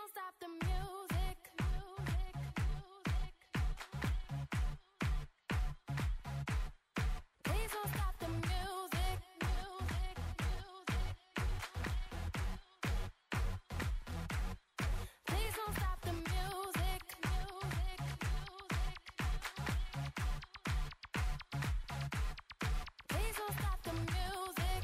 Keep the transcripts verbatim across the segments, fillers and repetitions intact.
don't stop the music. Please don't stop the music. Please don't stop the music. Please don't stop the music.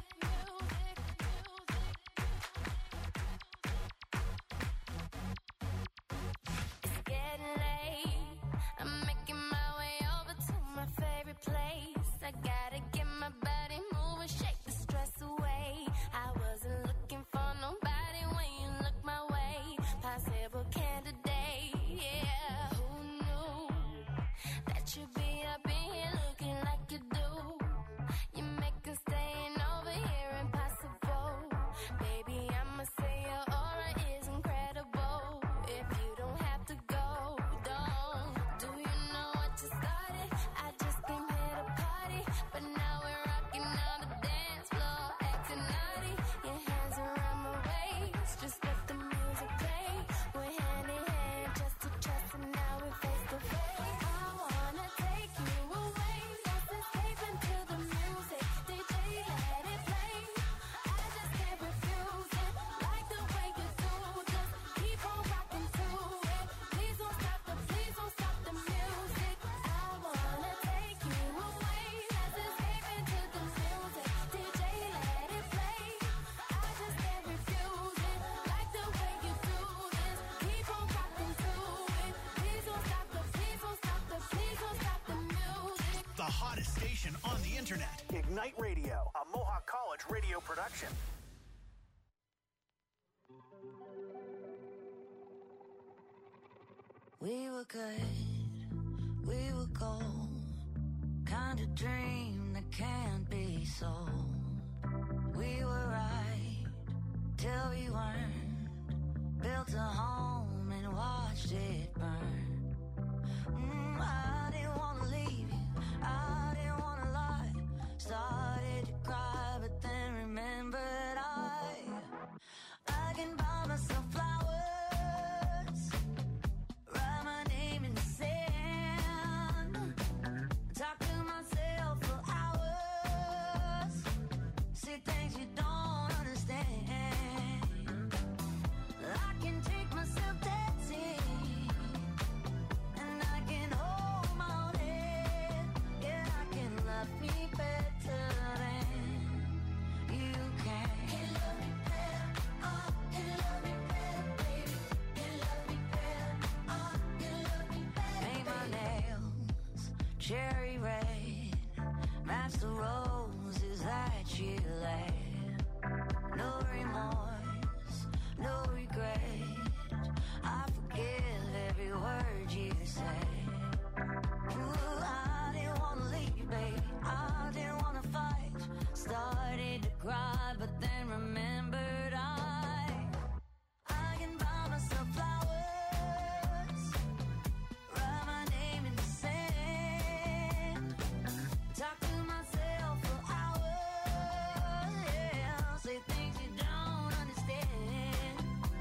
It's getting late. I'm making my way over to my favorite place. I gotta get my body moving, shake the stress away. I wasn't looking for nobody when you look my way. Possible candidate, yeah. Who knew that you'd be up in here looking like you do? You make us staying over here impossible. Baby, I'ma say your aura is incredible. If you don't have to go, don't. Do you know what you started? I just came here to party, but now we're rocking on the dance floor, acting naughty. Your hands around my waist, just let the music play. We're hand in hand, chest to chest, and now we're face to face. I wanna take you away, let's escape into the music. D J, let it play. I just can't refuse it, like the way you do. Just keep on rocking to it. Please don't stop the, please don't stop the music. I wanna take you away, let's escape into the music. D J, let it play. I just can't refuse it, like the way you do this. Keep on rocking to it. Please don't stop the, please don't stop the, please don't stop the music. The hottest station on the internet. Ignite Radio, a Mohawk College radio production. We were good, we were gold, kind of dream that can't be sold. We were right till we weren't, built a home and watched it burn. Mm, I didn't wanna leave you, I didn't wanna lie. Started to cry, but then remembered I I can buy myself flowers, write my name in the sand, talk to myself for hours, say things you don't understand. I can take myself dancing, and I can hold my own head. Yeah, I can love me better than you can. Can love me better, oh, can love me better, baby. Can love me better, oh, can love me better. Paint my nails cherry red, match the roses that you laid. No remorse, no regret. I forgive every word you say. Ooh, I didn't wanna leave, babe. I didn't wanna fight. Started to cry, but then remembered I I can buy myself flowers, write my name in the sand, talk to myself for hours, yeah, say things you don't understand.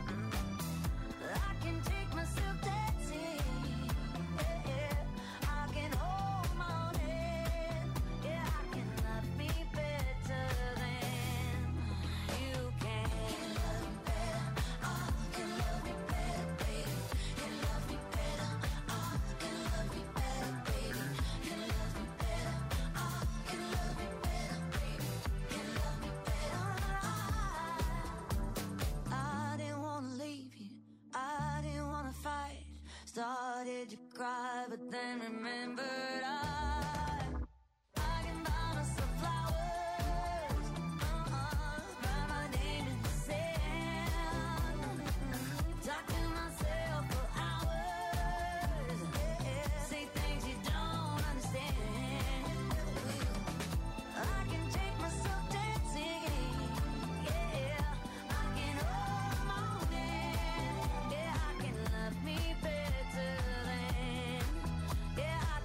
I can take myself dancing, yeah, yeah. I can hold my own head, yeah, I can love me better than you can. Can love me better, oh, can love me better, baby. Can love me better, oh, can love me better, baby. Can love me better, oh, can love me better, baby. Can love me better, oh. I didn't wanna leave you, I didn't wanna fight. Started to cry, but then remembered I I can buy myself flowers, uh-uh, write my name in the sand, talk to myself for hours, yeah, say things you don't understand. I can take myself dancing, yeah, I can hold my own hand, yeah, I can love me better than, yeah, I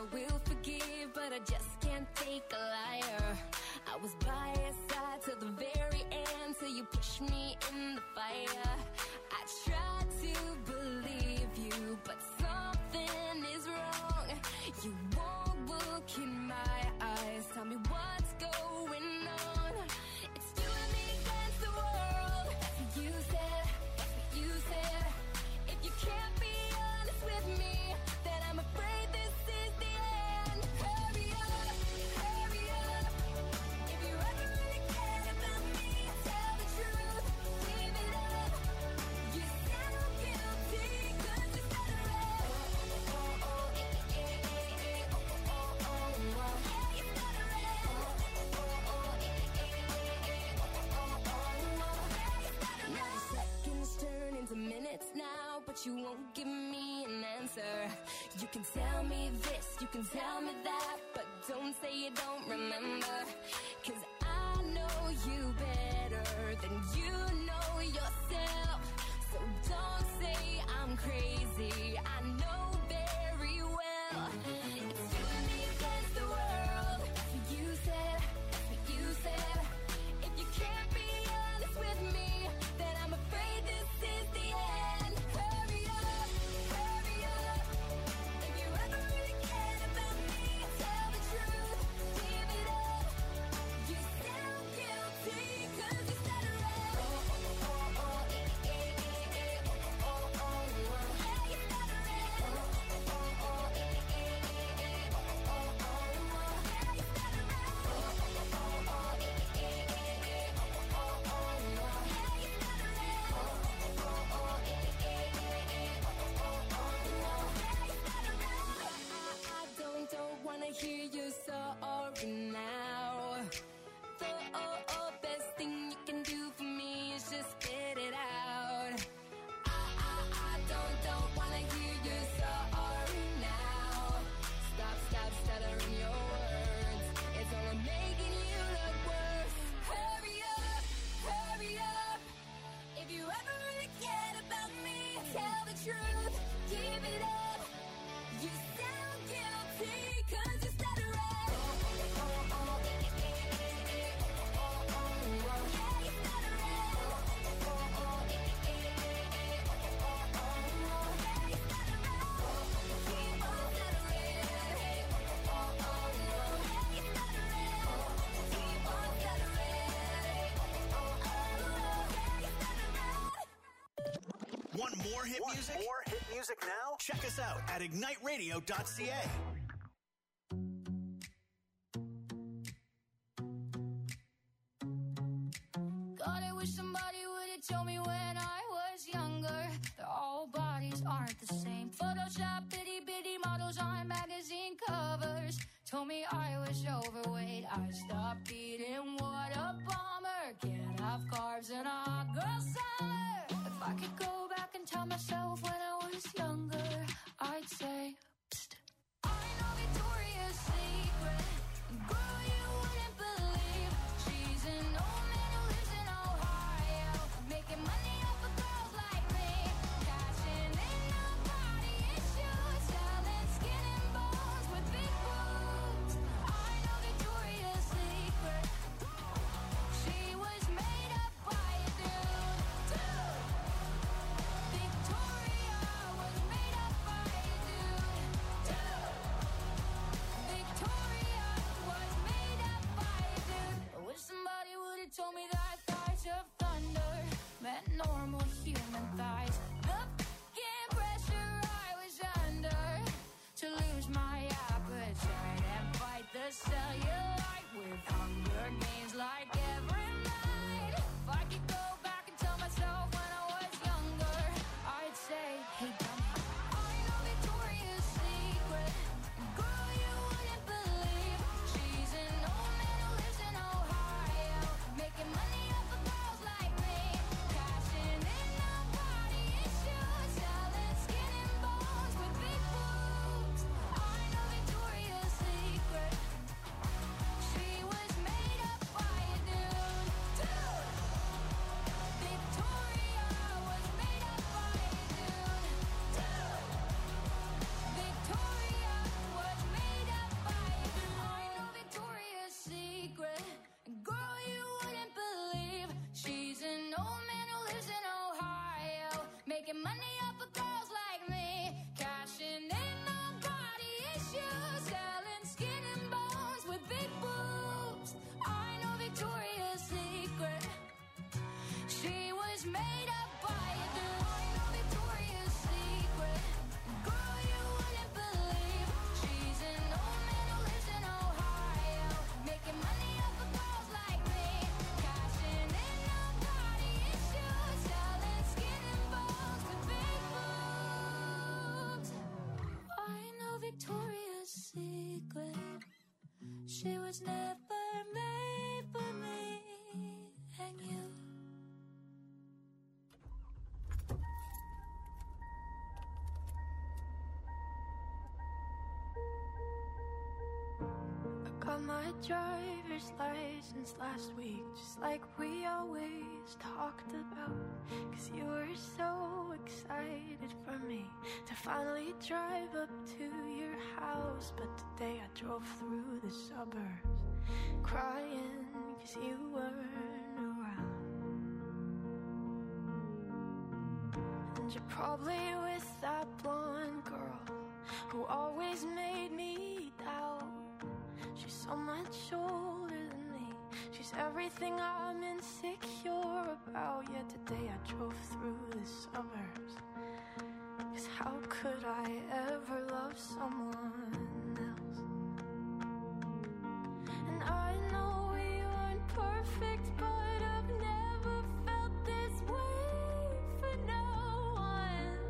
will forgive, but I just can't take a liar. I was by your side till the very end, till you pushed me in the fire. I tried to believe you, but something is wrong. You won't look in my eyes, tell me what's going on. It's you and me against the world. That's what you said, that's what you said. If you can't be honest with me, then I'm afraid this is the end. Hurry up, hurry up. If you ever really care about me, tell the truth, give it up. You sound guilty, cause you said it right. Oh, oh, oh, eh, eh, eh, eh, oh, oh, oh, oh, oh. Yeah, you said it right. Oh, oh, oh, eh, eh, eh, eh, oh, oh, oh, oh. Yeah, you said it right. Now the seconds turn into minutes now, but you won't give me an answer. You can tell me this, you can tell me that, but don't say you don't remember. Cause I know you better than you know yourself. So don't say I'm crazy, I know very well. It's you and me against the world. That's what you said, that's what you said. If you can't be honest with me, then I'm afraid this is the end. Hurry up, hurry up. If you ever really cared about me, tell the truth, give it up. You sound guilty, cause you said it right. Oh, oh, oh, oh, eh, eh, eh, eh, oh, oh, oh, oh. Yeah, you said it right. Oh, oh, oh, eh, eh, eh, eh, oh, oh, oh, oh. Yeah, you said it right. Oh, oh, oh, eh, eh, eh, eh, oh, oh, oh, oh. Yeah, you said it right. Oh, oh, oh, eh, eh, eh, eh, oh, oh, oh, oh. Yeah, you said it right. I don't, don't wanna hear you sorry now. The oh, oh, best thing you can do for me is just spit it out. I, I, I don't, don't wanna hear you sorry now. Stop, stop stuttering your words. It's only making you look worse. Hurry up, hurry up. If you ever really cared about me, tell the truth, give it up. You sound guilty, cause you said it right. Oh, oh, oh, eh, eh, eh, eh, oh, oh, oh, oh. Yeah, you said it right. Oh, oh, oh, eh, eh, eh, eh, oh, oh, oh, oh. Yeah, you said it right. Keep on stuttering. Oh, oh, oh, oh. Yeah, you said it right. Keep on stuttering. Oh, oh, oh. Yeah, you said it right. Want more hit Want music? more hit music now? Check us out at ignite radio dot c a. God, I wish somebody would have told me when I was younger that all bodies aren't the same. Photoshop bitty bitty models on magazine covers told me I was overweight. I stopped eating, what a bummer. Can't have carbs in a hot girl summer. If I could go back and tell myself when I was younger, I'd say, psst. I know Victoria's Secret, girl, you wouldn't believe. She's an old man who lives in Ohio, making money off of girls like me, cashing in on body issues, selling skin and bones with big boobs. I know Victoria's Secret, she was made up by a dude. Dude. Victoria was made up by a dude. Dude. Victoria was made up by a dude. I wish somebody would have told me that thighs of thunder meant normal human thighs. The fucking pressure I was under to lose my appetite and fight the cellulite with hunger games like every night. If I could go back and tell myself when I was younger, I'd say, hey, dummy, I know Victoria's Secret, girl, you wouldn't believe. She's an old man who lives in Ohio, making money off of girls like me, cashing in on body issues, selling skin and bones with big boobs. I know Victoria's Secret. She was never made for me and you. I got my driver's license last week, just like we always talked about. Cause you were so excited for me to finally drive up to your house. But today I drove through the suburbs crying cause you weren't around. And you're probably with that blonde girl who always made me doubt. She's so much older than me. She's everything I'm insecure about. Yet today I drove through the suburbs. Cause how could I ever love someone else? And I know we weren't perfect, but I've never felt this way for no one.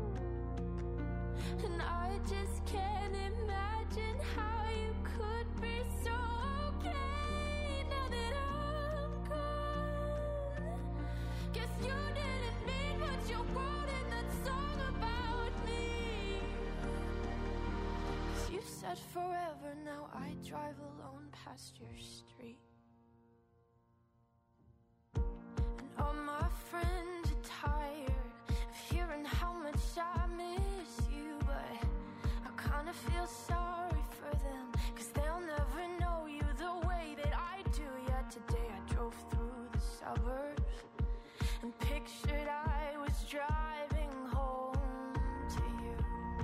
And I just can't imagine how you could be so okay now that I'm gone. Guess you didn't mean what you wrote in that song about me. Cause you said forever, now I drive alone past your street. And all my friends are tired of hearing how much I miss you, but I kinda feel sorry for them, cause they'll never know you the way that I do. Yet today I drove through the suburbs and pictured I was driving home to you.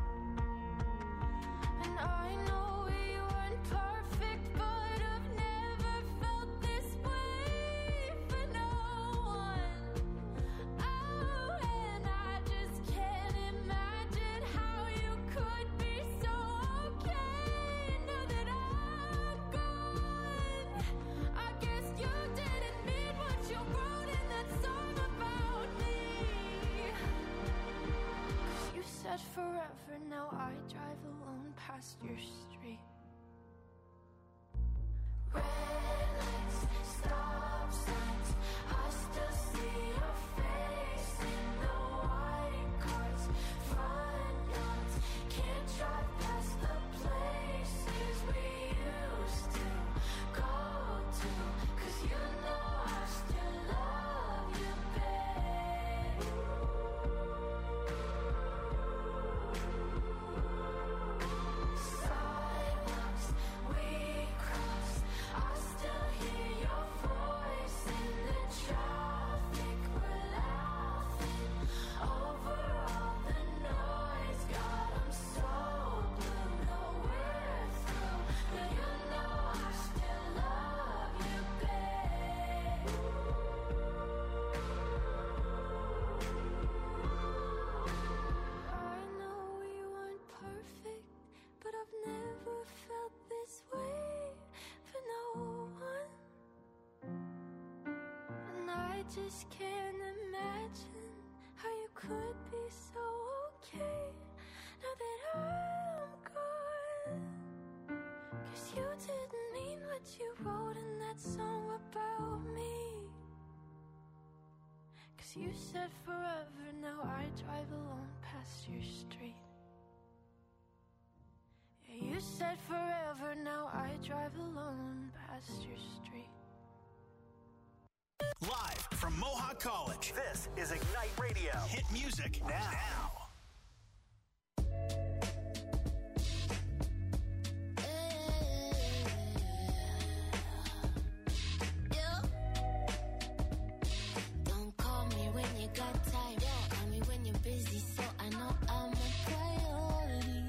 And I know we weren't perfect, but I've never felt this way for no one. Oh, and I just can't imagine how you could be so okay now that I'm gone. I guess you didn't mean what you wrote in that song about me. Cause you said forever, now I drive alone past your street. Red lights, stop signs, I still see your face in the white cars, front yards. Can't drive past the places we used to go to. Cause you know I still love you, babe. Sidewalks we crossed, I still hear your voice in the traffic. We're laughing over all the noise. God, I'm so blue, no we're through, but you know I still love you, babe. I know we weren't perfect, but I've never felt this way for no one. And I just can't imagine how you could be so okay now that I'm gone. Cause you didn't mean what you wrote in that song about me. Cause you said forever, now I drive alone past your street. Yeah, you said forever, now I drive alone past your street. Live from Mohawk College. This is Ignite Radio. Hit music now. now. Don't call me when you got time. Call me when you're busy, so I know I'm a priority.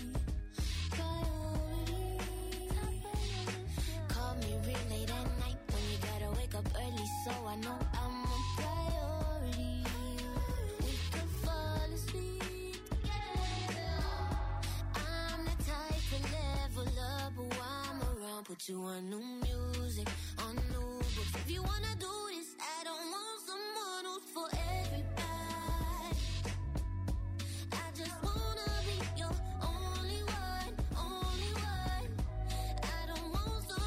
Priority. Call me real late at night when you gotta wake up early, so I know I'm a priority. We could fall asleep together. I'm the type to level up, but while I'm around, put you on new music, on new books. If you wanna do this, I don't want someone who's for everybody. I just wanna be your only one, only one. I don't want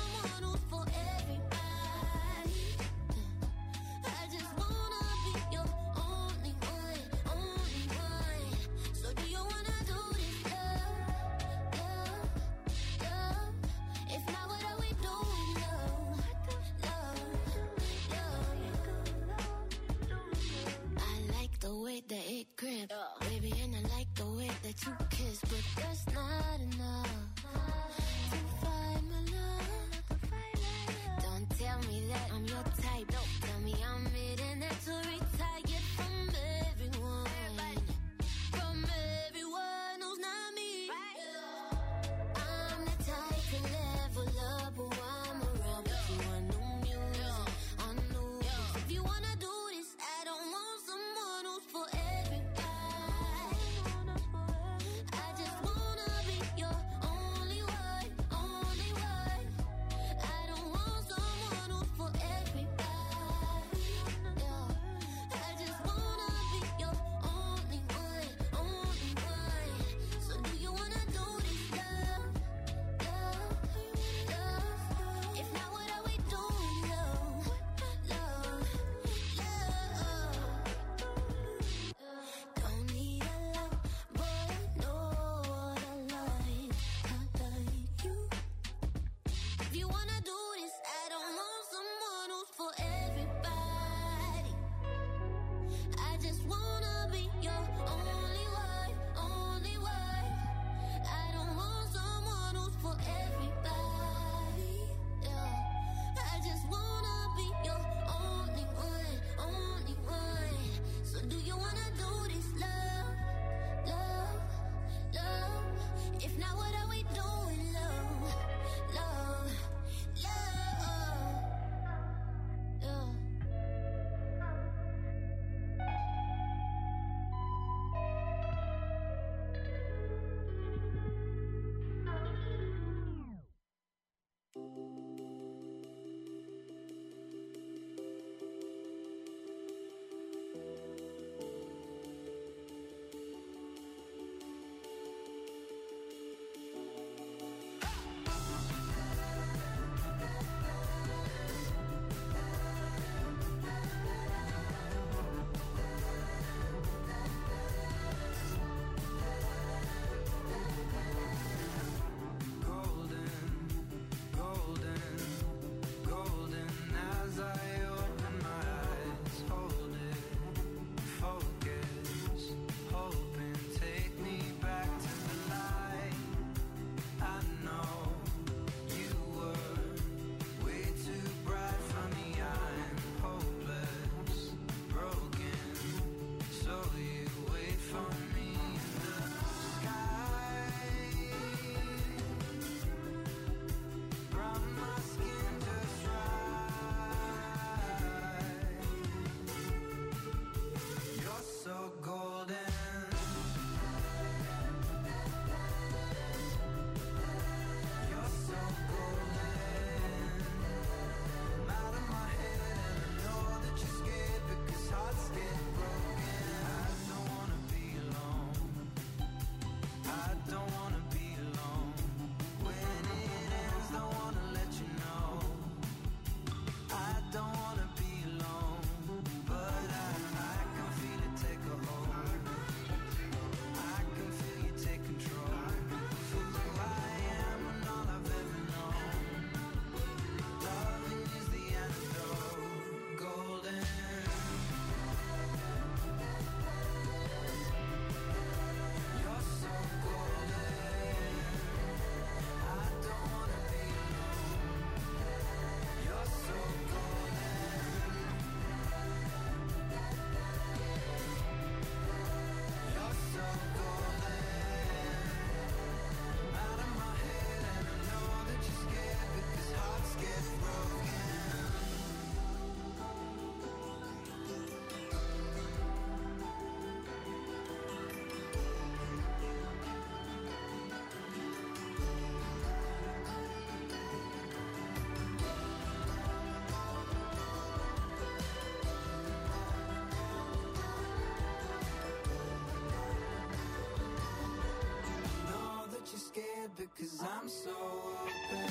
I'm so open.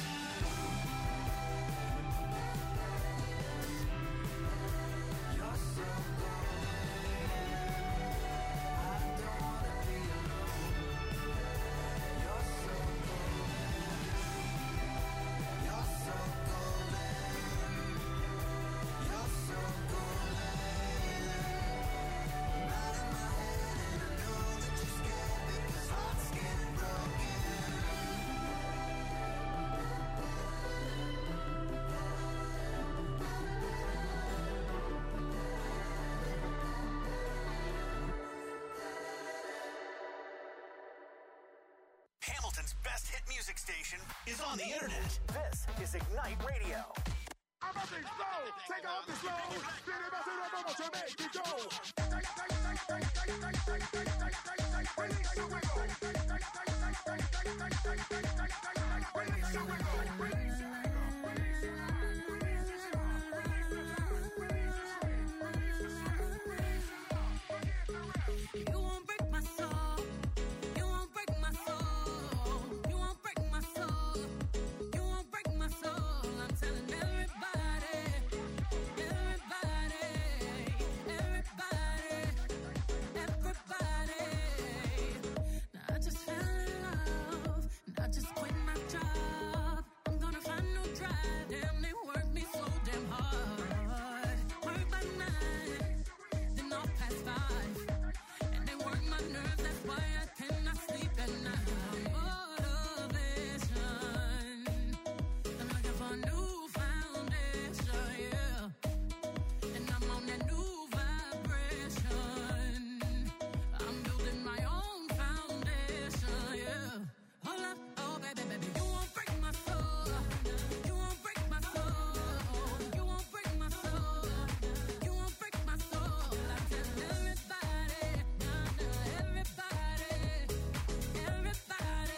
You're so golden. I don't wanna be alone. You're so golden. You're so golden. You're so golden. Right in my head, and I know that you're scared because hearts get broken. Hamilton's best hit music station is on the internet. This is Ignite Radio. I'm a big slow, take off the slow, get it back to the moment to make it go. Release your wiggle. Release your wiggle. Release your You won't break my soul. You won't break my soul. You won't break my soul. You won't break my soul. I'm telling everybody, everybody, everybody, everybody. Now I just fell in love, and I just quit my job. I'm gonna find no drive. Damn, they work me so damn hard. Work by nine, then off past five. And they work my nerves, that's why I cannot sleep at night. Motivation, I'm looking for a new foundation, yeah. And I'm on that new vibration. I'm building my own foundation, yeah. Hold up, oh baby, baby, you won't break my soul. You won't break my soul. You won't break my soul. You won't break my soul. I tell everybody, nah, nah, everybody, everybody,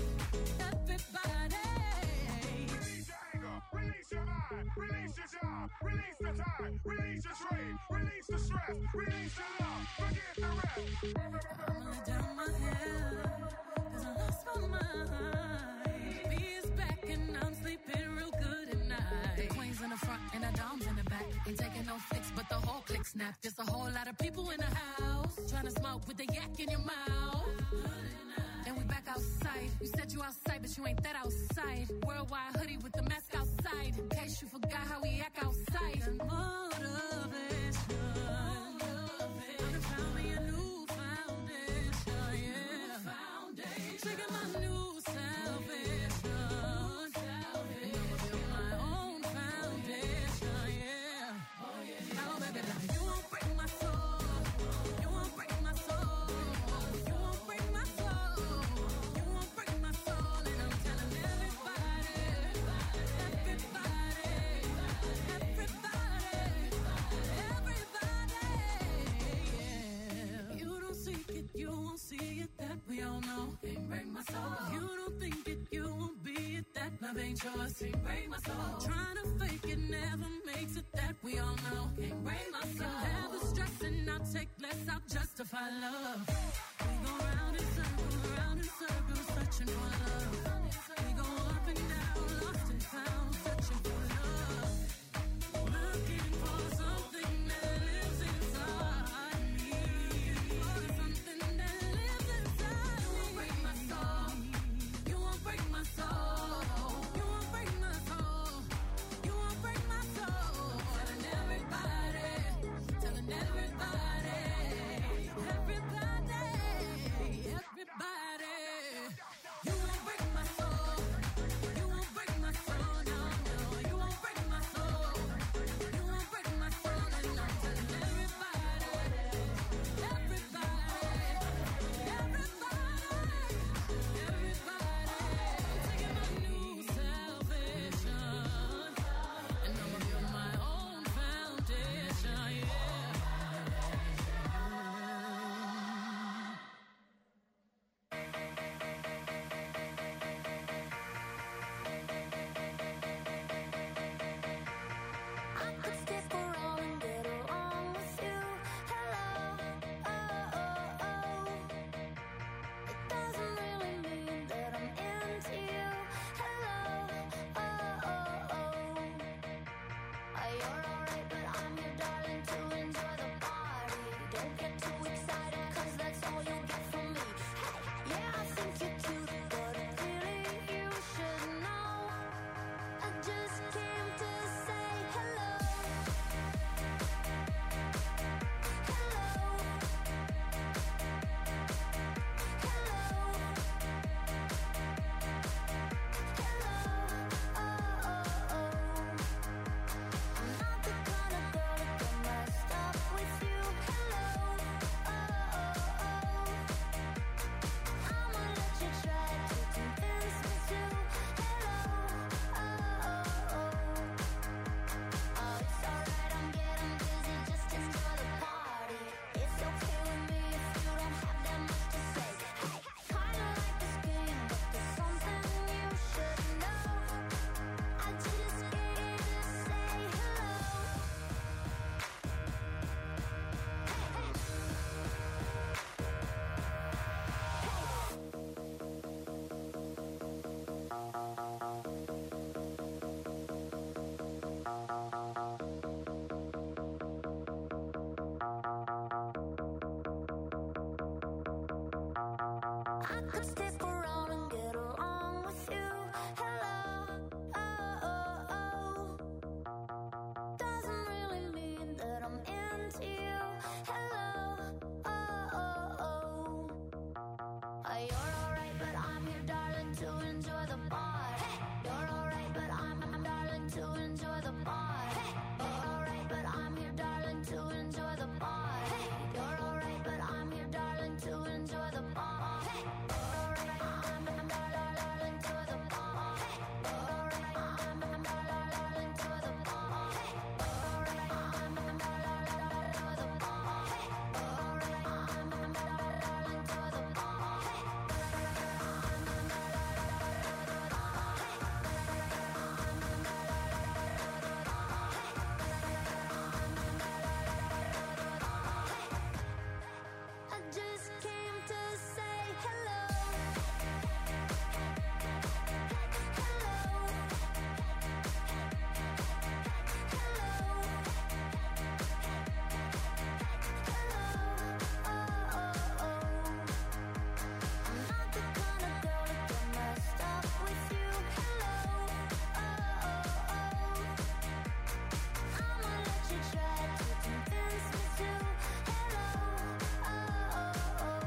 everybody. Release your anger, release your mind, release your job, release the time, release your trade, release the stress, release the love, forget the rest. I'ma lay down my head, 'cause I lost my mind. B is back and I'm sleeping real good at night. The queen's in the front and the dom's in the back. Ain't taking no flicks, but the whole click snap. There's a whole lot of people in the house trying to smoke with the yak in your mouth. And we back outside. You said you outside, but you ain't that outside. Worldwide hoodie with the mask outside. In case you forgot how we act outside. Motivation. I done found me a new foundation, yeah. Trigger my new salvation. And I'ma build my own foundation, yeah. Oh, baby, baby, you won't break my soul. You won't break my soul. You won't break my soul. You won't break my soul. And I'm telling everybody, everybody, everybody, everybody, yeah. You don't seek it, you won't see it, that we all know. Can't break my soul. You don't think it, you won't be it, that love ain't yours. Can't break my soul. Trying to fake it never makes it, that we all know. Can't break my soul. Have the stress and I'll take less, I'll justify love. We go round in circles, round in circles, searching for love. We go up and down, lost and found, searching for love. Looking for something that lives inside me. For something that lives inside me. You won't break my soul. You won't break my soul. You won't break my soul. You won't break my soul. Telling everybody, telling everybody, everybody, everybody. You won't I'd stick around and get along with you. Hello, oh, oh, oh. Doesn't really mean that I'm into you. Hello, oh, oh, oh. Uh, You're alright, but I'm here, darling, to enjoy the bar. You're alright, but I'm, I'm darling, to enjoy the bar. You're alright, but I'm here, darling, to enjoy the bar. You're alright, but I'm here, darling, to enjoy the bar. You're alright, I'm, I'm darling, to the bar. You're alright, I'm, I'm darling, to the bar. You're alright, I'm, I'm darling, to the bar. You're alright, I'm, I'm darling, to the bar. I just came to say hello. Hello. Hello. Hello. Oh, oh, oh. I'm not the kind of girl to get messed up with you. Hello. Oh, oh, oh. I'ma let you try to convince me to. Hello. Oh, oh, oh.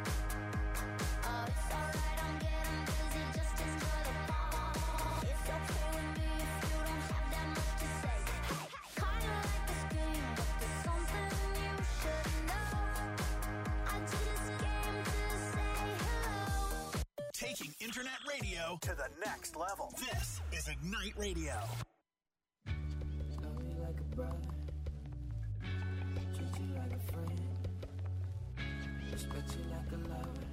Oh, it's alright, I'm getting busy. Just enjoy the bar. It's okay with me if you don't have that much to say. Hey, kinda like this game, but there's something you should know. I just came to say hello. Taking internet radio To the next level. This is Ignite Radio. Love you like a brother, treat you like a friend, respect you like a lover.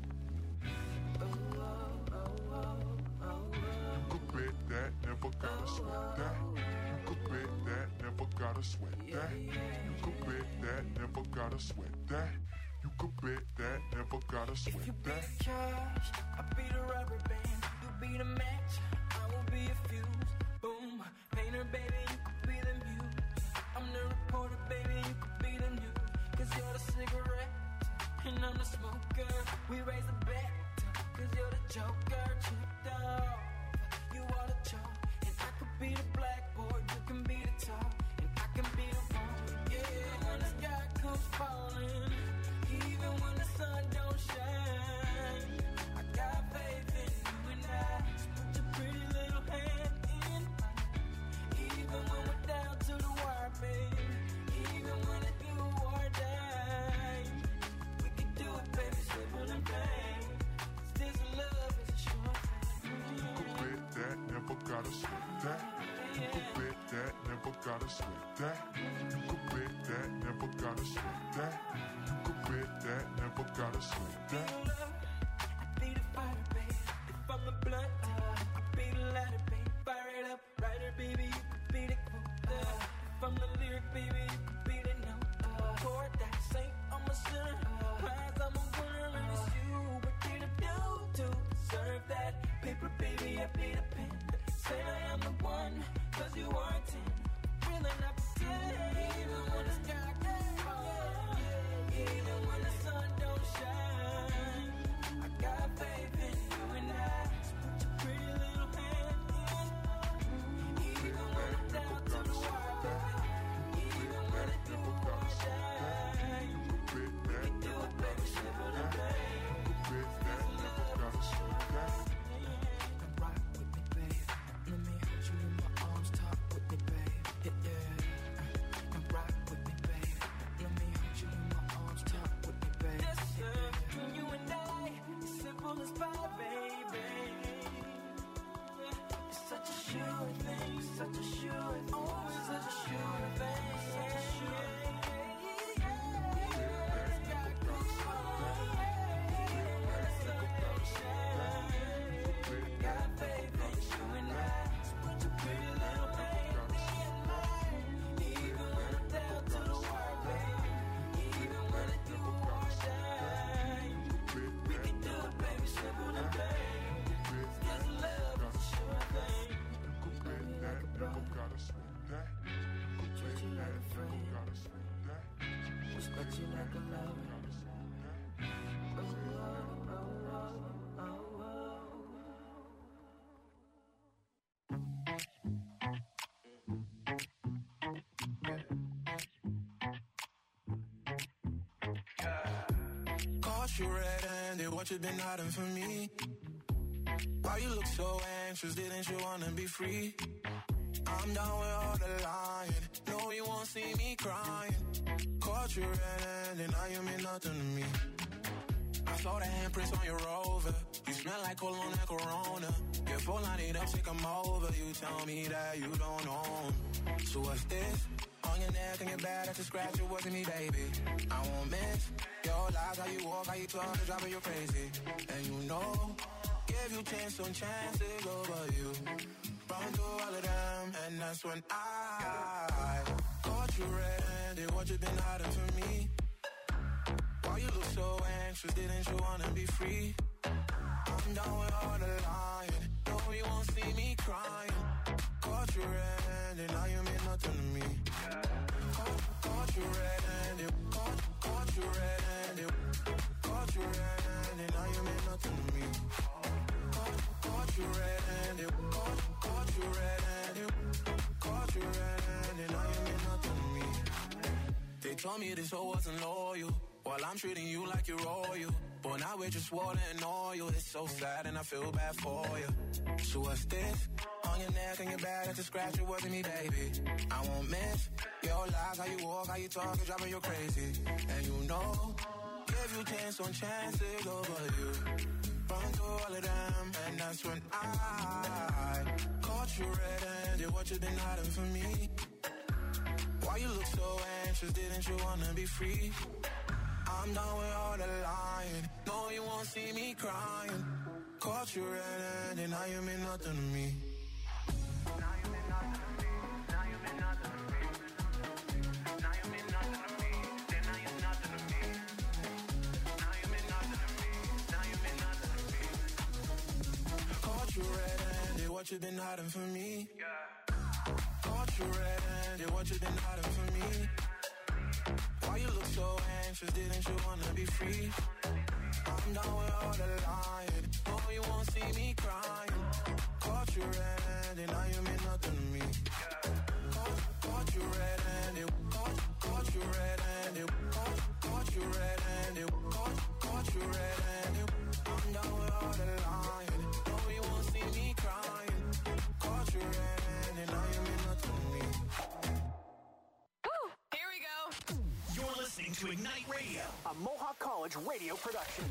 Oh, oh, oh, oh, oh, You could bet that, never gotta sweat that. You could bet that, never gotta sweat that. You could bet that, never gotta sweat that. You could bet that, never gotta If you sweat be that. the cash, I'll be the rubber band. You be the match, I will be a fuse. Boom, painter, baby, you could be the muse. I'm the reporter, baby, you could be the news. Cause you're the cigarette, and I'm the smoker. We raise a bet, cause you're the joker. Tripped off, you are the choke. And I could be the blackboard, you can be the top. And I can be the phone, yeah. When the sky comes falling, even when the sun don't shine, I got faith in you and I. So put your pretty little hand in mine. Even when we're down to the wire, babe. Even when it's do or die, we can do it, baby, simple and plain. 'Cause this love is a short thing. You could bet that, never gotta sweat that. You could bet that, never gotta sweat that. You could bet that, never gotta sweat that. You could bet that, never gotta sweat that. I be the fighter, babe. If I'm the blunt, I be the lighter, babe. Fire it up, writer, baby. You could be the quote. If I'm the lyric, baby, you could be the note. Chord that saint, I'm a sinner. Prize, I'm a winner, and it's you. What did I do to deserve that? Paper, baby, I be the pen. Say I am the one, cause you are a ten. Really not pretend. Even when the sky gets falling, even when the sun don't shine, I got faith in you and I. So put your pretty little hand in. Even when I'm down to the wire, baby. Even when it do or die, You could bet we that, can do it, baby, simple and plain. you could bet that, never gotta sweat that. Now rock with me, babe. Let me hold you in my arms, talk with me, babe. Yeah, yeah. Now rock with me, babe. Let me hold you in my arms, talk with me, babe. Yes, sir. You and I, simple as pie, baby. It's such a sure thing, such a sure thing, always such a sure thing. Such a sure thing. Got faith in you and I. So put your pretty little hand in mine. Even when I'm down to the wire, baby. Even when it do or die, we can do it, baby, simple and plain. 'Cause love is a sure thing. You could bet that, never gotta sweat that. You could Treat you bet like a that, friend, never gotta sweat that. respect you like a lover. Gotta sweat that. Oh, oh, oh, oh. Caught you red-handed, what you been hiding from me? Why you look so anxious, didn't you wanna be free? I'm down with all the lying, no you won't see me crying. Caught you red-handed, now you mean nothing to me. I saw the handprints on your Rover, you smell like cologne and Corona. Your phone line it up, say come over, you tell me that you don't own. So what's this? On your neck and your back, that's a scratch, it wasn't me, baby. I won't miss your lies, how you walk, how you talk, it's driving you crazy. And you know, give you chance on chances over you. Run through all of them, and that's when I caught you red-handed, what you been hiding from me? Why you look so anxious, didn't you wanna be free? I'm down with all the lying, no you won't see me crying. Caught you red-handed, now you mean nothing to me. Caught, caught you red-handed, caught, caught you red-handed, caught you red-handed, now you mean nothing to me. Caught, caught you red-handed, caught, caught you red-handed, caught you red-handed, now you mean nothing to me. They told me this hoe wasn't loyal, while I'm treating you like you're royal. But now we're just water and oil. It's so sad and I feel bad for you. So what's this? On your neck and your back, that's a scratch, it wasn't me, baby. I won't miss your lies, how you walk, how you talk, it's driving you crazy. And you know, give you chance on chances over you. Run through all of them, and that's when I caught you red-handed, what you been hiding from me? Why you look so anxious, didn't you wanna be free? I'm done with all the lying, no you won't see me crying. Caught you red-handed, now you mean nothing to me. Now you mean nothing to me, now you mean nothing to me. Now you mean nothing to me, then now you're nothing to me. Now you mean nothing to me, now you mean nothing to me. Caught you red-handed, what you been hiding from me? Caught you red-handed, what you been hiding from me? Why you look so anxious, didn't you wanna be free? I'm down with all the lying, no you won't see me crying. Caught you red-handed, now you mean nothing to me. Caught, caught you red-handed, caught, caught you red-handed, caught, caught you red-handed, caught, caught you red-handed. I'm down with all the lying, no you won't see me crying. Caught you red-handed, now you mean nothing to me. Woo! Here we go. You're listening to Ignite Radio, A Mohawk College radio production.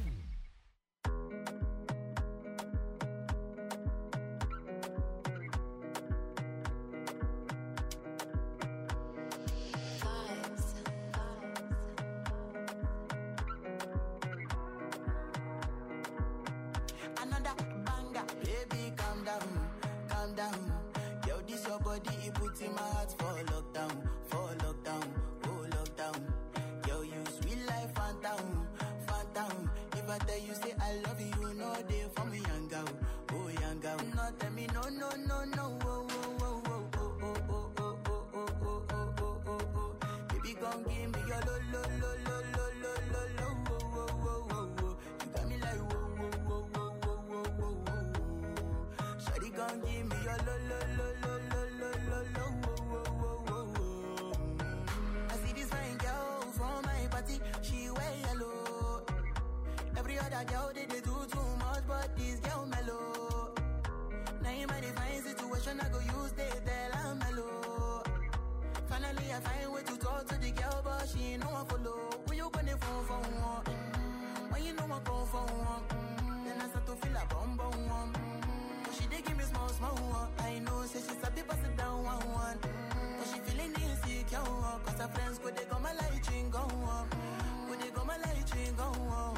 Another banger, baby, calm down, calm down. Yo, this your body, it puts in my heart for lockdown, for lockdown, oh lockdown. Yo, you sweet life, phantom, phantom. If I tell you say I love you, no day for me, young girl, oh young girl. No tell me no, no, no, no, oh, oh, oh, oh, oh, oh, oh, oh, oh, oh, oh, oh, oh, oh. Baby, gon' give me your lo, lo, lo, lo, lo, lo, lo, lo, oh, oh, oh, oh, oh. You got me like whoa, whoa, whoa, whoa, whoa, whoa, whoa, whoa. Shawty gon' give me your lo, lo, lo, lo, lo, lo, lo, lo, whoa, whoa, whoa, whoa. I see this fine girl from my party, she wear yellow. Every other girl they, they do too much, but this girl mellow. Now in my divine situation, I go use they tell I'm mellow. Finally, I find way to talk to the girl, but she ain't no one follow. When you gonna phone for one? Mm-hmm. When you know I come for one? Mm-hmm. Then I start to feel a bum bum one. Mm-hmm. But she dey give me small small one. I know, say she's a bit pass it down one one. Mm-hmm. But she feeling insecure, one. Cause her friends go they go my light ring go on. Go they go my light ring go on.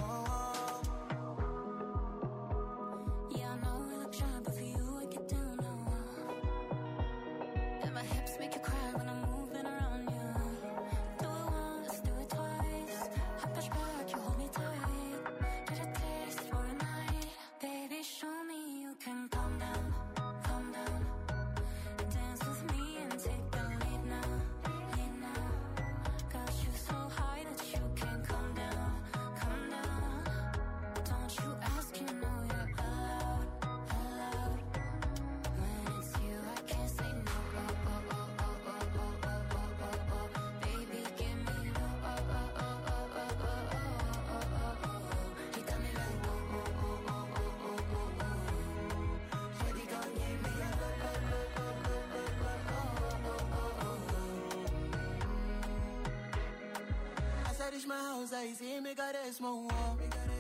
Yeah, I know we look shy, but for you I get down low. And my hips make you cry when I'm moving around you. Do it once, do it twice. I push back, you hold me tight. Get a taste for a night. Baby, show me you can calm down, calm down. Dance with me and take the lead now, lead now. reach my house, I see me got a small wall.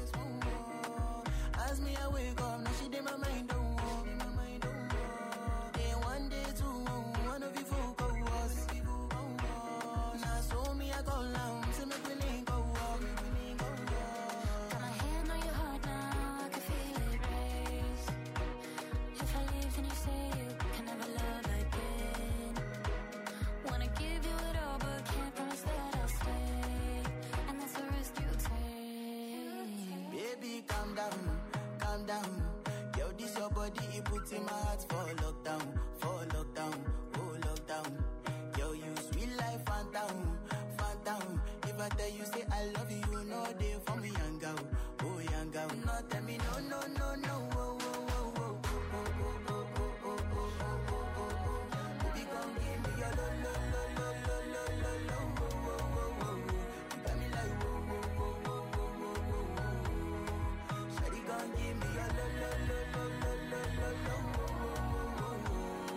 As me, I wake up, now she did my mind don't walk. Then one day, two, one of you folk go was. Now so me, I go down, see me willing go walk. Got my hand on your heart now, I can feel it race. If I leave, then you say you can never love again. Wanna give you it all, but can't promise that I'll stay. And that's the risk you take. Baby, calm down, calm down. Yo, this your body, it puts in my heart for lockdown, for lockdown, oh lockdown. Yo, you sweet life, phantom, phantom. If I tell you say I love you, you know they for me, young girl, oh young girl. No, tell me no, no, no, no, oh, oh, oh, oh, oh, oh, oh, oh, oh, oh, oh, oh, oh. Baby, come give me your lo, lo, lo, lo, lo, lo, lo, lo, oh, oh, oh, oh, oh. You got me like, oh, oh, oh, oh, oh, oh, oh, oh. Shawty, come give me your lo, lo, lo, lo, lo, lo, lo, lo, oh, oh, oh, oh, oh.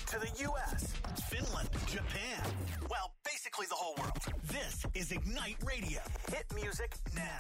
to the U S, Finland, Japan. Well, basically the whole world. This is Ignite Radio. Hit music now.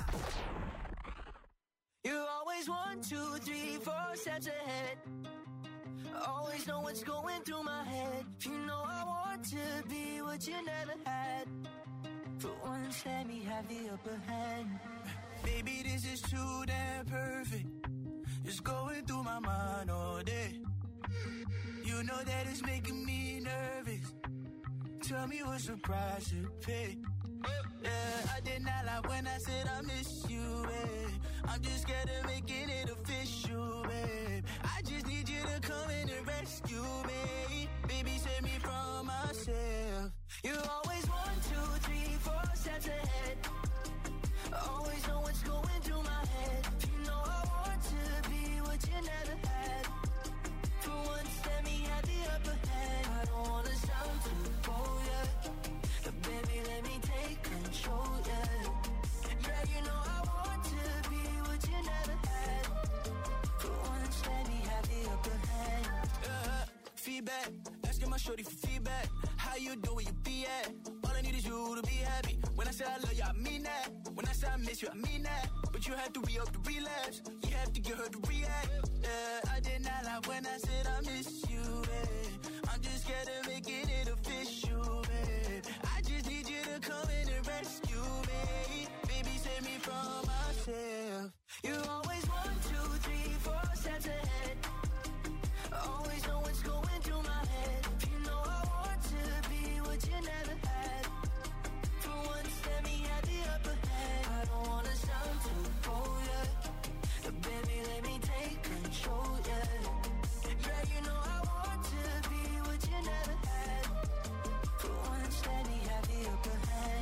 You always one, two, three, four steps ahead. Always know what's going through my head. You know I want to be what you never had. For once, let me have the upper hand. Baby, this is too damn perfect. It's going through my mind all day. You know that it's making me nervous. Tell me what's the price to pay. Yeah, I did not lie when I said I miss you, babe. I'm just scared of making it official, babe. I just need you to come in and rescue me. Baby, save me from myself. You always one, two, three, four steps ahead. Always know what's going through my head. You know I want to be what you never had. For once, let me have the upper hand. I don't wanna sound too bold, yeah. But baby, let me take control, yeah. Yeah, you know I want to be what you never had. For once, let me have the upper hand. Uh, feedback, asking my shorty for feedback. How you do where you be at? All I need is you to be happy. When I say I love you, I mean that. When I say I miss you, I mean that. But you have to re-up the relapse. You have to get her to react. Yeah, I did not lie when I said I miss you, babe. I'm just scared of making it official, babe. I just need you to come in and rescue me. Baby, save me from myself. You always one, two, three, four steps ahead. Always know what's going through my head. You know I want to be what you never had. For once, let me have the upper hand. I don't wanna sound too bold, yeah. But baby, let me take control, yeah. Yeah, you know I want to be what you never had. For once, let me have the upper hand.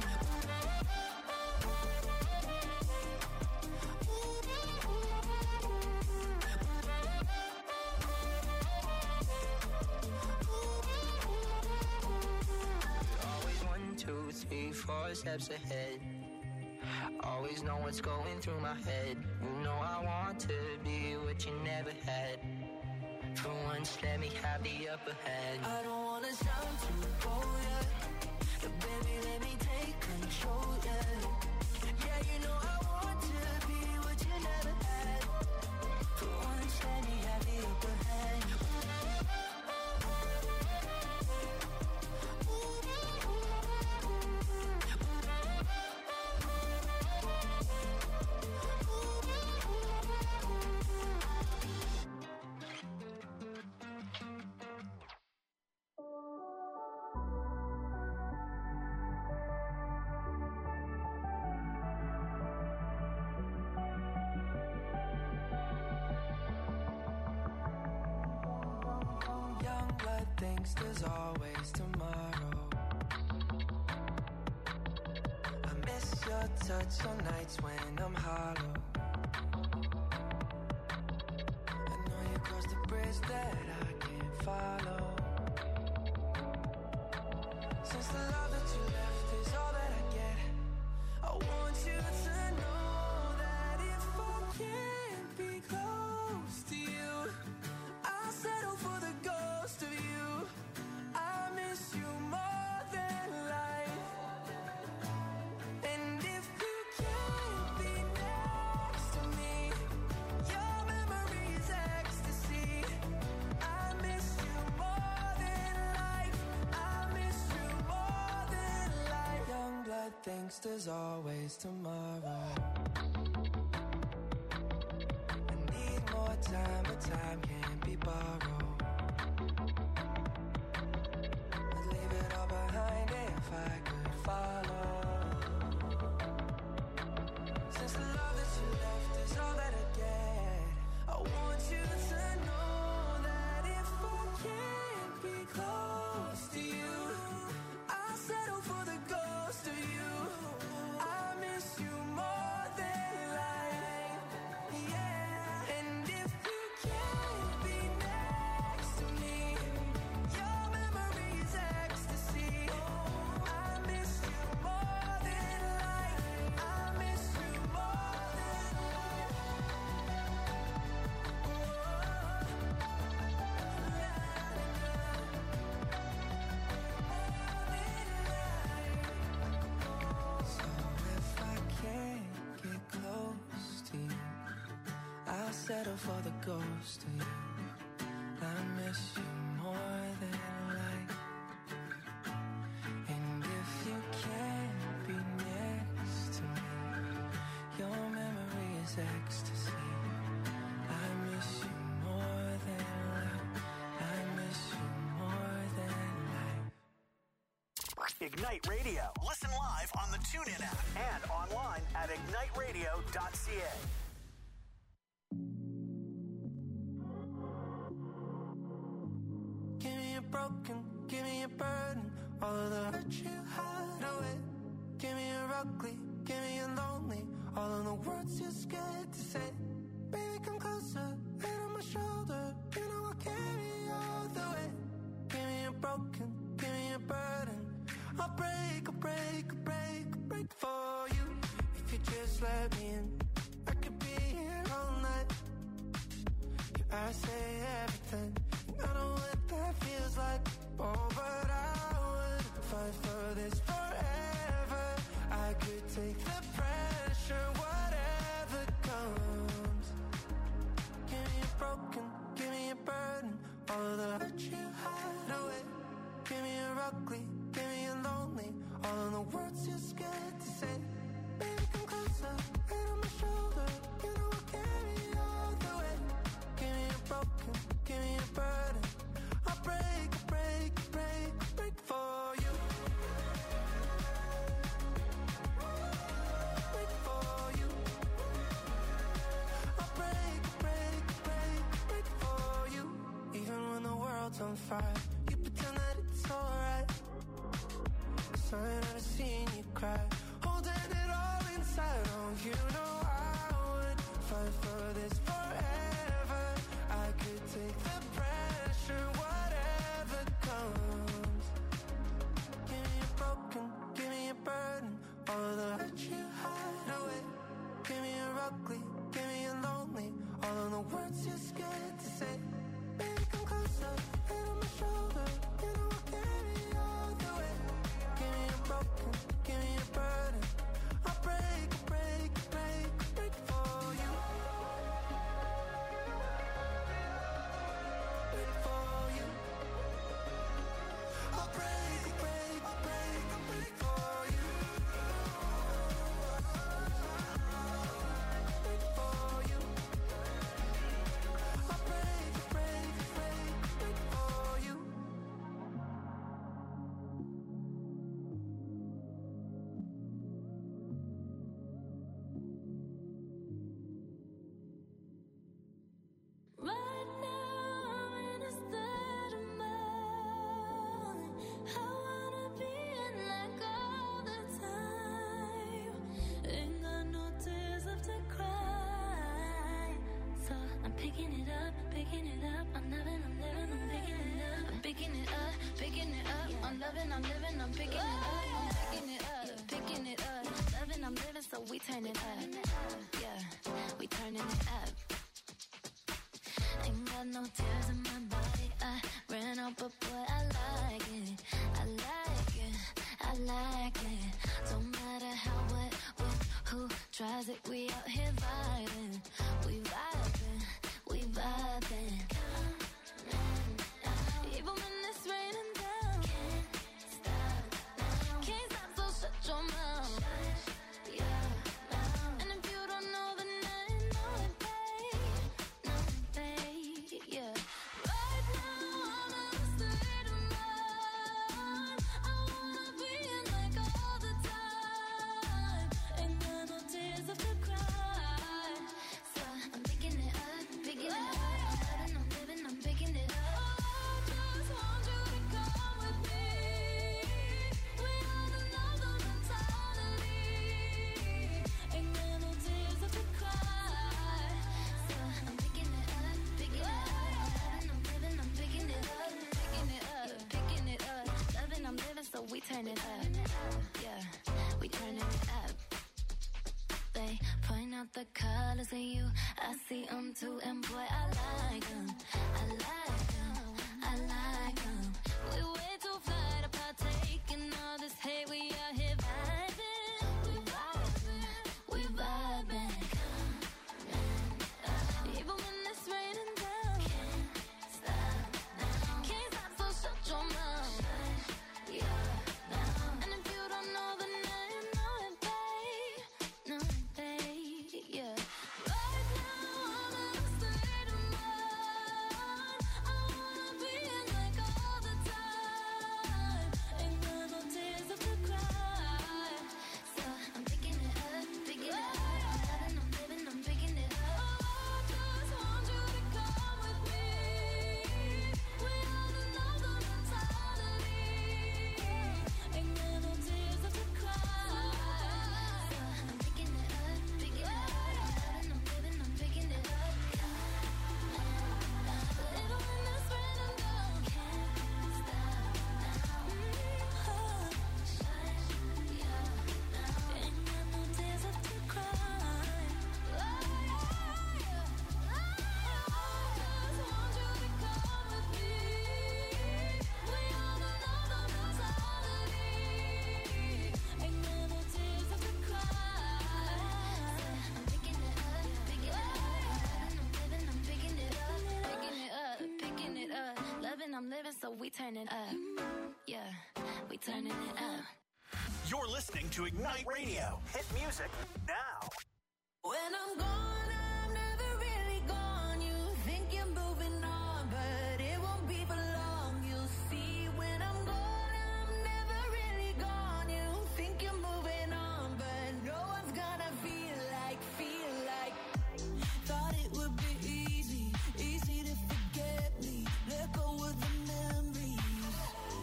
Always one, two, three, four steps ahead. Always know what's going through my head. You know I want to be what you never had. For once, let me have the upper hand. I don't wanna sound too bold, yeah. But baby, let me take control, yeah. Yeah, you know I want to be what you never had. For once, let me have the upper hand. Thinks there's always tomorrow. I miss your touch on nights when I'm hollow. I know you crossed the bridge that I can't follow. Since the love that you left is all that I get, I want you to know that if I can't be close to you, I'll settle for the ghost of you. I miss you more than life. And if you can't be next to me, your memory is ecstasy. I miss you more than life. I miss you more than life. Young blood thinks there's always tomorrow. I need more time, but time can't be borrowed. Behind it if I could follow. Since the love that you left is all that I get, I want you to know that if I can't be close to you, I'll settle for the ghost of you. I miss you more than life, yeah. And if you can't be next settle for the ghost of you. I miss you more than life. And if you can't be next to me, your memory is ecstasy. I miss you more than life. I miss you more than life. Ignite Radio. Listen live on the TuneIn app and online at ignite radio dot c a. Give me a broken, give me a burden, all of the hurt you hide away. Give me a ugly, give me a lonely, all of the words you're scared to say. Baby, come closer, head on my shoulder, you know I'll carry you all the way. Give me a broken, give me a burden, I'll break, I'll break, I'll break, I'll break for you. If you just let me in, I could be here all night. I say everything, and I know what that feels like. Oh, but I would fight for this forever. I could take the pressure, whatever comes. Give me a broken, give me a burden, all of the hurt you hide away. Give me a ugly, give me a lonely, all of the words you're scared to say. Baby, come closer, head on my shoulder, you know I'll carry you all the way. Give me a broken, give me a burden, I'll break, break, break, break for you. Break for you. I'll break, break, break, break for you. Even when the world's on fire, you pretend that it's alright. 'Cause I ain't never seen you cry, holding it all inside. Oh, you know I would fight for this forever. I could take the pressure, whatever comes. Give me a broken, give me a burden, all of the hurt you hide away. Give me a ugly, give me a lonely, all of the words you're scared to say. Baby, come closer, head on my shoulder, you know I'll carry you all the way. Give me a broken, give me a burden, I'll break, break, break, break for you. Break for you. I'll break, break, break, break for you. Break for you. I'll break, break, break, break for you. Right now I'm in a state of mind. I wanna be in like all the time. Ain't got no tears left to cry. So I'm picking it up, picking it up. I'm loving, I'm living, I'm picking it up. I'm picking it up, picking it up. I'm loving, I'm living, I'm picking it up. I'm picking it up, picking it up. Loving, I'm living, so we turn it up. Yeah, we turning it up. Ain't got no tears in my body. I ran out, but boy, I like it. I like it. I like it. Don't matter how, what, when, who tries it. We out here vibing. We vibing. We vibing. Even when it's raining down. Can't stop. Can't stop, so shut your mouth. And if you don't know, then I know it, babe. Know it, babe. Yeah. Right now I'm in a state of mind. I wanna be in like all the time. Ain't got no tears left to cry. So I'm picking it up, picking it up. I'm loving, I'm living, I'm picking it up. I just want you to come with me. We have another mentality. Ain't got no tears left to cry. So I'm picking it up, picking it up. I'm loving, I'm living, I'm picking it up, picking it up, picking it up. Loving, I'm living, so we turn it up. Yeah, we turning it up. They point out the colors in you. I see them too, and boy, I like them. I like them. I like them. We way too fly to partake in all this hate. We out here vibing. We vibing. We vibing. Even so we turning up. Yeah, we turning it up. You're listening to Ignite Radio. Hit music now. When I'm gone, I'm never really gone. You think you're moving on, but it won't be for long. You'll see when I'm gone, I'm never really gone. You think you're moving on, but no one's gonna feel like, feel like. Thought it would be easy, easy to forget me. Let go of the memories.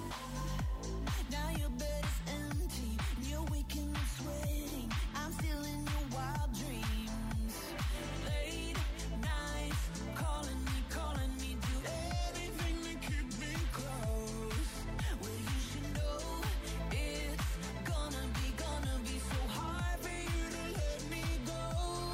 Now your bed is empty, you're waking and sweating. I'm still in your wild dreams. Late nights, calling me, calling me, do everything to keep me close. Well, you should know it's gonna be, gonna be so hard for you to let me go.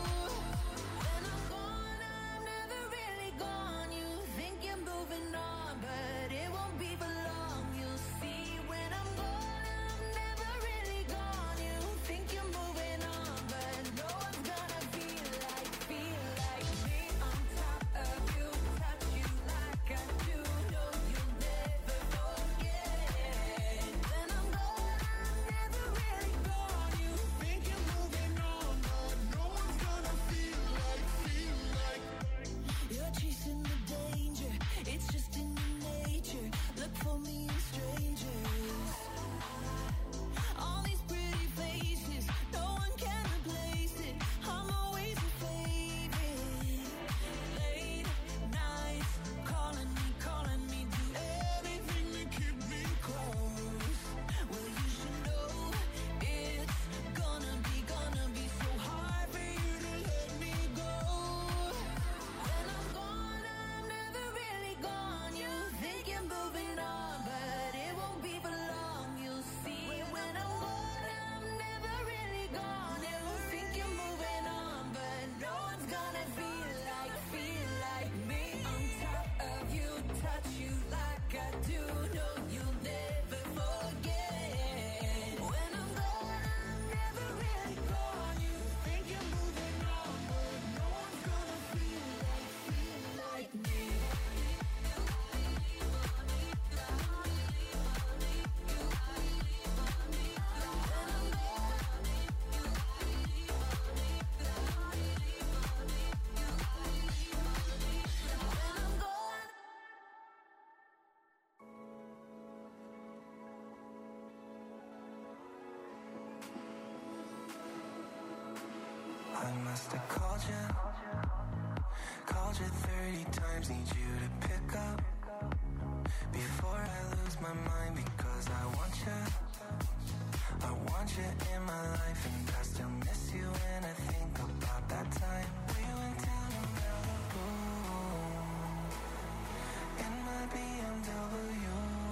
When I'm gone, I'm never really gone. You think you're moving on, but it won't be for long. You'll see when I'm gone, I'm never really gone. You think you're moving on, but no one's gonna feel like, feel like me on top of you, touch you like I do. No, you'll never forget. When I'm gone, I'm never really gone. You think you're moving on, but no one's gonna feel like, feel like. You're chasing the danger, it's just in your nature. Look for me in strangers. All these pretty faces, no one can replace it. I'm always your favorite. Late nights, calling me, calling me, do everything to keep me close. Well, you should know it's gonna be, gonna be so hard for you to let me go. When I'm gone, I'm never really gone. You think you're moving on, but it won't be for long. You'll see when I'm gone, I'm never really gone. You think you're moving on, but no one's gonna feel like, feel like me on top of you, touch you like I do. No, you'll never forget. When I'm gone, I'm never really gone. You think you're moving on, but no one's gonna feel like, feel like me. I must have called you, called you thirty times, need you to pick up before I lose my mind, because I want you, I want you in my life, and I still miss you when I think about that time we went down to Malibu in my B M W.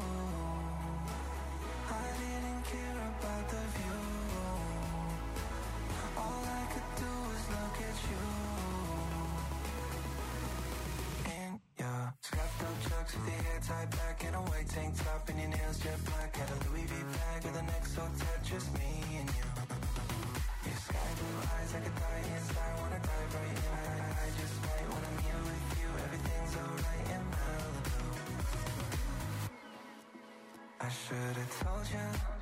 I didn't care about the view, all I could do was look at you. In your strapped up chucks with your hair tied back and a white tank top and your nails jet black. Had a Louis V bag with an X O tat, just me and you. Your sky blue eyes like a die inside, wanna dive right in. I, I just might when I'm here with you, everything's alright in Malibu. I should've told you